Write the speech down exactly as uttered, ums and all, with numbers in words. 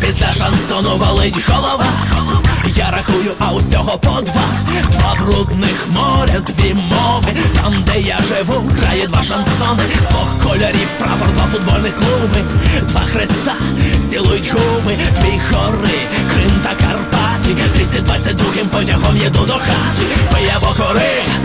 після шансону болить голова. Я рахую, а усього по два. Два брудних моря, дві мови. Там, де я живу, грає два шансони. З двох кольорів прапор, два футбольних клуби. Два хреста, цілують губи. Дві гори, Крим та Карпати. двісті двадцять другим потягом їду до хати. Пиє бокори,